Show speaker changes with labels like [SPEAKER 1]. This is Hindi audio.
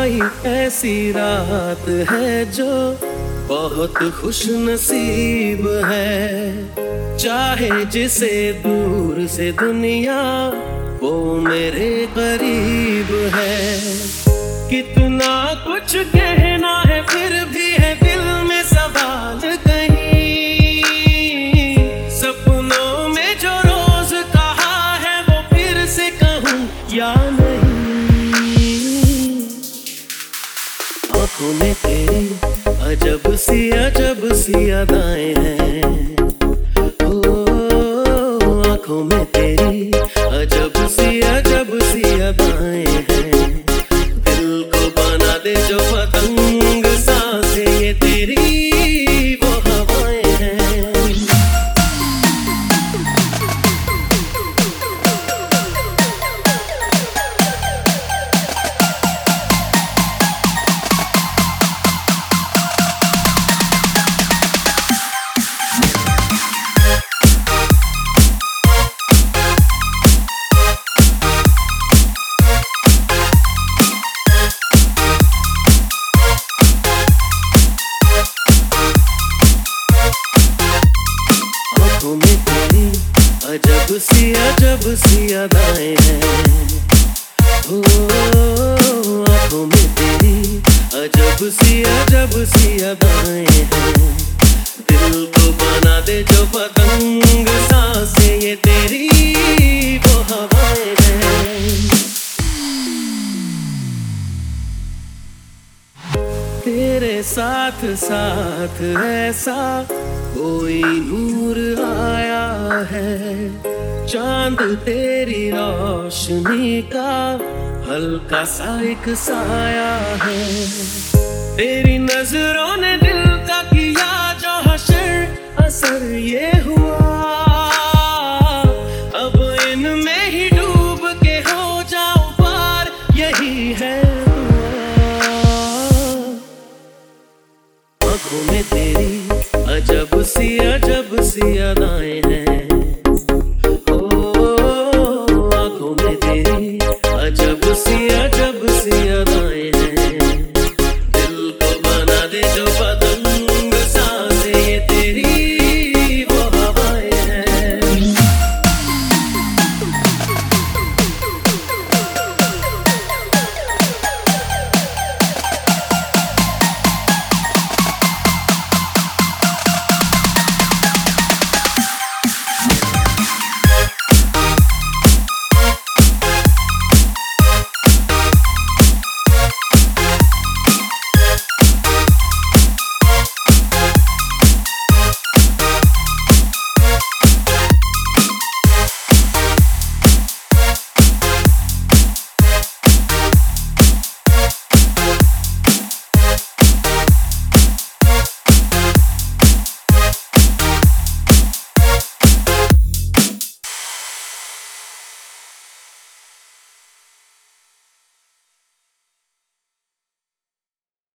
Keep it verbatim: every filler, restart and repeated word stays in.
[SPEAKER 1] आई ऐसी रात है जो बहुत खुश नसीब है। चाहे जिसे दूर से दुनिया वो मेरे करीब है। कितना कुछ कहना है फिर भी है दिल में सवाल कहीं। सपनों में जो रोज कहा है वो फिर से कहूँ या नहीं। आँखों में तेरी अजब सी अजब सी अदाएं हैं। ओ आँखों में तेरी अजब सी अजब सी अदाएं हैं। दिल को बना दे जो पतंग सांसें ये तेरी वो हवाएं हैं। आँखों में तेरी अजब सी अजब सी अदाएं हैं। ओ आँखों में तेरी अजब सी अजब सी अदाएं हैं। दिल को बना दे जो पतंग सांसें ये तेरी वो हवाएं हैं। तेरे साथ साथ ऐसा कोई नूर आया है। चांद तेरी रोशनी का हल्का सा एक साया है। तेरी नजरों ने दिल का किया जो हशर असर ये हुआ। अब इनमें ही डूब के हो जाऊं पार यही है दुआ। आँखों में तेरी अजब सी अजब सी अदाएं हैं। ओ आँखों में तेरी अजब सी अजब